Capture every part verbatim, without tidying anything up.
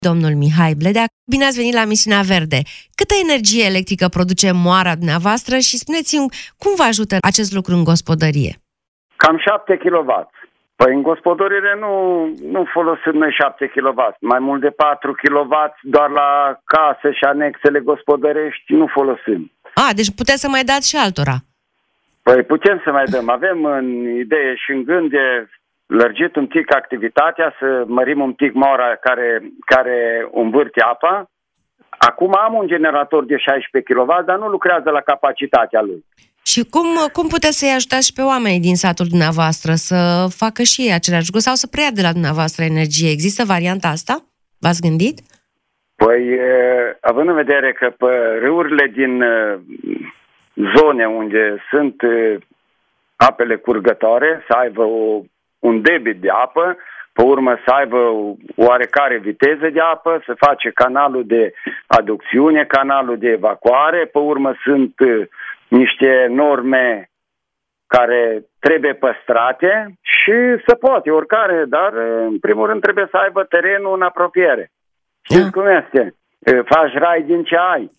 domnul Mihai Bledea. Bine ați venit la Misiunea Verde. Câtă energie electrică produce moara dumneavoastră și spuneți-mi cum vă ajută acest lucru în gospodărie? Cam șapte kilowați. Păi în gospodărire nu, nu folosim noi șapte kilowați. Mai mult de patru kilowați doar la case și anexele gospodărești nu folosim. A, deci puteți să mai dați și altora. Păi putem să mai dăm. Avem în idee și în gând de lărgit un pic activitatea, să mărim un pic mora care, care învârte apa. Acum am un generator de șaisprezece kilowați, dar nu lucrează la capacitatea lui. Și cum, cum puteți să-i ajutați și pe oamenii din satul dumneavoastră să facă și ei același lucru sau să preia de la dumneavoastră energie? Există varianta asta? V-ați gândit? Păi, având în vedere că pe râurile din zone unde sunt apele curgătoare să aibă o, un debit de apă, pe urmă să aibă oarecare viteză de apă, să face canalul de aducțiune, canalul de evacuare, pe urmă sunt niște norme care trebuie păstrate și se poate, oricare, dar în primul rând trebuie să aibă terenul în apropiere. Știți da. Cum este? Faci rai din ce ai.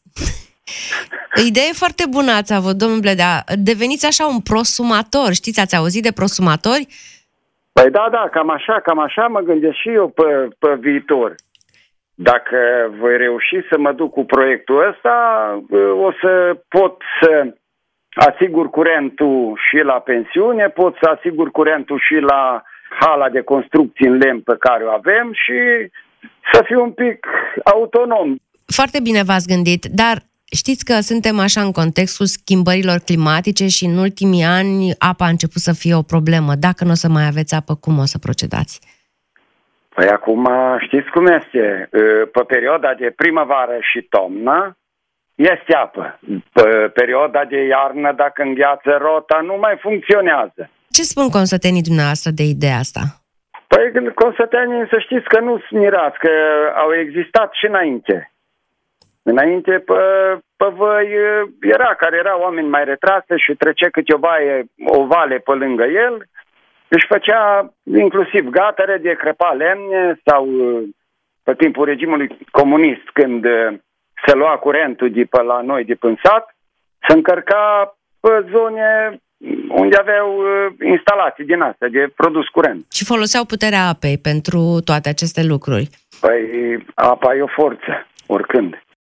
Idee foarte bună ați avut, domnul Bledea. Deveniți așa un prosumator, știți, ați auzit de prosumatori? Păi da, da, cam așa, cam așa mă gândesc și eu pe, pe viitor. Dacă voi reuși să mă duc cu proiectul ăsta, o să pot să asigur curentul și la pensiune, pot să asigur curentul și la hala de construcții în lemn pe care o avem și să fiu un pic autonom. Foarte bine v-ați gândit, dar știți că suntem așa în contextul schimbărilor climatice și în ultimii ani apa a început să fie o problemă. Dacă nu o să mai aveți apă, cum o să procedați? Păi acum știți cum este. Pe perioada de primăvară și toamnă este apă. Pe perioada de iarnă, dacă îngheață rota, nu mai funcționează. Ce spun consătenii dumneavoastră de ideea asta? Păi consătenii să știți că nu sunt mirați, că au existat și înainte. Înainte pe, pe văi era, care erau oameni mai retrase și trece câte o baie, o vale pe lângă el, își făcea inclusiv gatere de crăpa lemne sau pe timpul regimului comunist, când se lua curentul de pe la noi de până sat, se încărca pe zone unde aveau instalații din astea de produs curent. Și foloseau puterea apei pentru toate aceste lucruri. Păi apa e o forță, oricând.